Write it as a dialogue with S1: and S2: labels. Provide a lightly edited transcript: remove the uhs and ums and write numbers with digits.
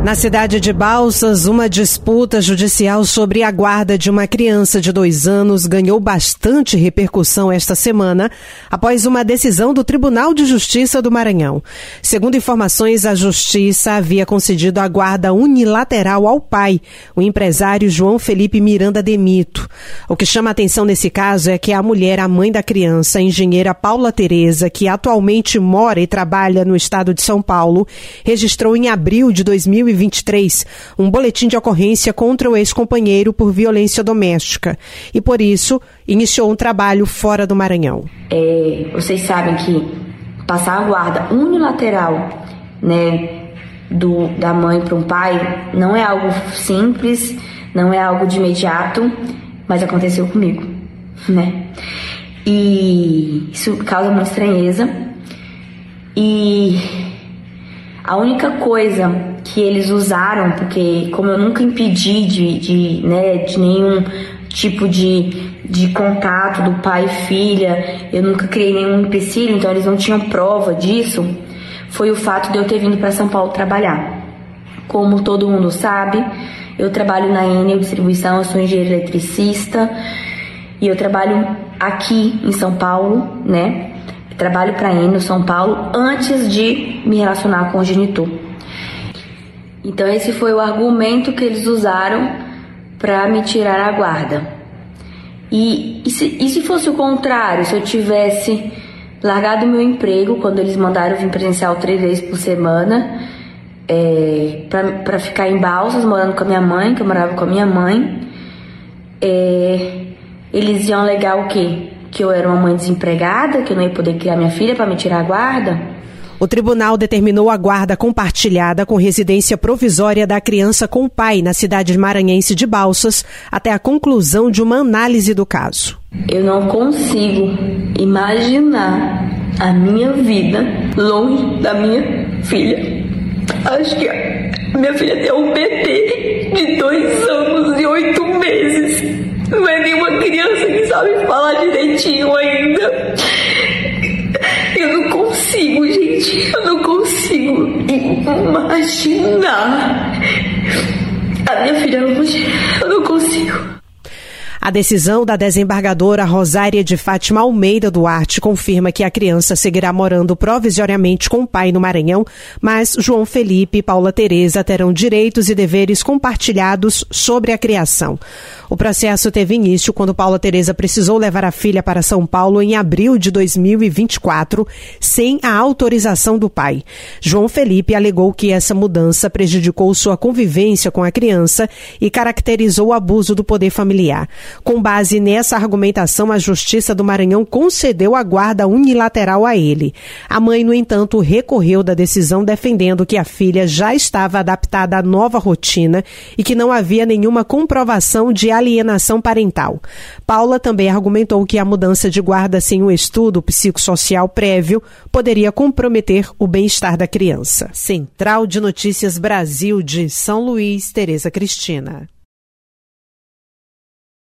S1: Na cidade de Balsas, uma disputa judicial sobre a guarda de uma criança de 2 anos ganhou bastante repercussão esta semana, após uma decisão do Tribunal de Justiça do Maranhão. Segundo informações, a Justiça havia concedido a guarda unilateral ao pai, o empresário João Felipe Miranda Demito. O que chama a atenção nesse caso é que a mulher, a mãe da criança, a engenheira Paula Tereza, que atualmente mora e trabalha no estado de São Paulo, registrou em abril de 2023 um boletim de ocorrência contra o ex-companheiro por violência doméstica e, por isso, iniciou um trabalho fora do Maranhão.
S2: Vocês sabem que passar a guarda unilateral, da mãe para um pai não é algo simples, não é algo de imediato, mas aconteceu comigo, E isso causa uma estranheza. E a única coisa que eles usaram, porque como eu nunca impedi de nenhum tipo de contato do pai e filha, eu nunca criei nenhum empecilho, então eles não tinham prova disso, foi o fato de eu ter vindo para São Paulo trabalhar. Como todo mundo sabe, eu trabalho na Enel Distribuição, eu sou engenheiro eletricista e eu trabalho aqui em São Paulo, Trabalho para a Enel São Paulo antes de me relacionar com o genitor. Então esse foi o argumento que eles usaram para me tirar a guarda. E se fosse o contrário, se eu tivesse largado meu emprego quando eles mandaram vir presencial 3 vezes por semana, para ficar em Balsas, morando com a minha mãe, que eu morava com a minha mãe, eles iam alegar o quê? Que eu era uma mãe desempregada, que eu não ia poder criar minha filha para me tirar a guarda?
S1: O tribunal determinou a guarda compartilhada com residência provisória da criança com o pai na cidade maranhense de Balsas até a conclusão de uma análise do caso.
S2: Eu não consigo imaginar a minha vida longe da minha filha. Acho que minha filha tem um bebê de 2 anos e 8 meses. Não é nenhuma criança que sabe falar direitinho ainda. Eu não consigo, gente. Eu não consigo imaginar a minha filha longe. Eu não consigo.
S1: A decisão da desembargadora Rosária de Fátima Almeida Duarte confirma que a criança seguirá morando provisoriamente com o pai no Maranhão, mas João Felipe e Paula Tereza terão direitos e deveres compartilhados sobre a criação. O processo teve início quando Paula Tereza precisou levar a filha para São Paulo em abril de 2024, sem a autorização do pai. João Felipe alegou que essa mudança prejudicou sua convivência com a criança e caracterizou o abuso do poder familiar. Com base nessa argumentação, a Justiça do Maranhão concedeu a guarda unilateral a ele. A mãe, no entanto, recorreu da decisão defendendo que a filha já estava adaptada à nova rotina e que não havia nenhuma comprovação de alienação parental. Paula também argumentou que a mudança de guarda sem um estudo psicossocial prévio poderia comprometer o bem-estar da criança. Central de Notícias Brasil de São Luís, Tereza Cristina.